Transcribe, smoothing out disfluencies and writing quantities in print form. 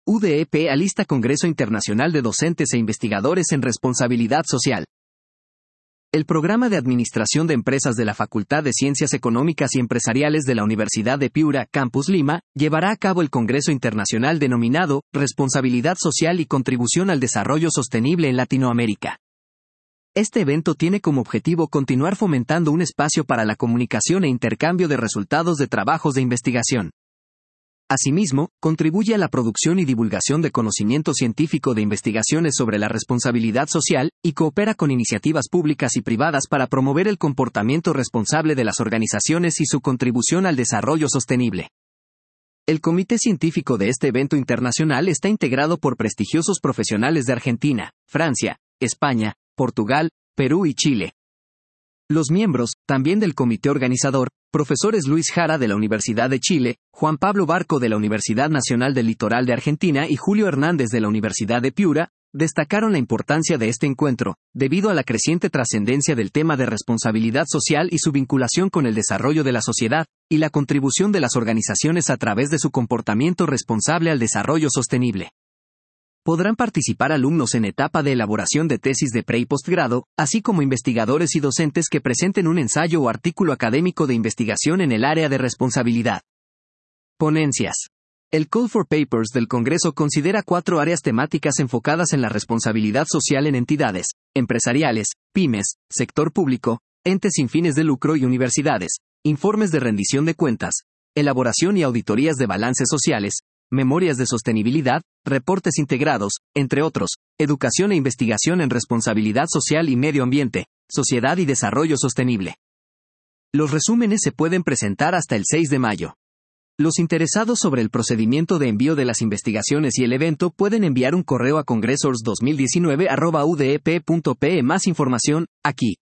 UDEP alista Congreso Internacional de Docentes e Investigadores en Responsabilidad Social. El Programa de Administración de Empresas de la Facultad de Ciencias Económicas y Empresariales de la Universidad de Piura, Campus Lima, llevará a cabo el Congreso Internacional denominado Responsabilidad Social y Contribución al Desarrollo Sostenible en Latinoamérica. Este evento tiene como objetivo continuar fomentando un espacio para la comunicación e intercambio de resultados de trabajos de investigación. Asimismo, contribuye a la producción y divulgación de conocimiento científico de investigaciones sobre la responsabilidad social, y coopera con iniciativas públicas y privadas para promover el comportamiento responsable de las organizaciones y su contribución al desarrollo sostenible. El comité científico de este evento internacional está integrado por prestigiosos profesionales de Argentina, Francia, España, Portugal, Perú y Chile. Los miembros, también del comité organizador, profesores Luis Jara de la Universidad de Chile, Juan Pablo Barco de la Universidad Nacional del Litoral de Argentina y Julio Hernández de la Universidad de Piura, destacaron la importancia de este encuentro, debido a la creciente trascendencia del tema de responsabilidad social y su vinculación con el desarrollo de la sociedad, y la contribución de las organizaciones a través de su comportamiento responsable al desarrollo sostenible. Podrán participar alumnos en etapa de elaboración de tesis de pre y postgrado, así como investigadores y docentes que presenten un ensayo o artículo académico de investigación en el área de responsabilidad. Ponencias. El Call for Papers del Congreso considera 4 áreas temáticas enfocadas en la responsabilidad social en entidades empresariales, pymes, sector público, entes sin fines de lucro y universidades, informes de rendición de cuentas, elaboración y auditorías de balances sociales, memorias de sostenibilidad, reportes integrados, entre otros, educación e investigación en responsabilidad social y medio ambiente, sociedad y desarrollo sostenible. Los resúmenes se pueden presentar hasta el 6 de mayo. Los interesados sobre el procedimiento de envío de las investigaciones y el evento pueden enviar un correo a congresors2019@udep.pe. Más información, aquí.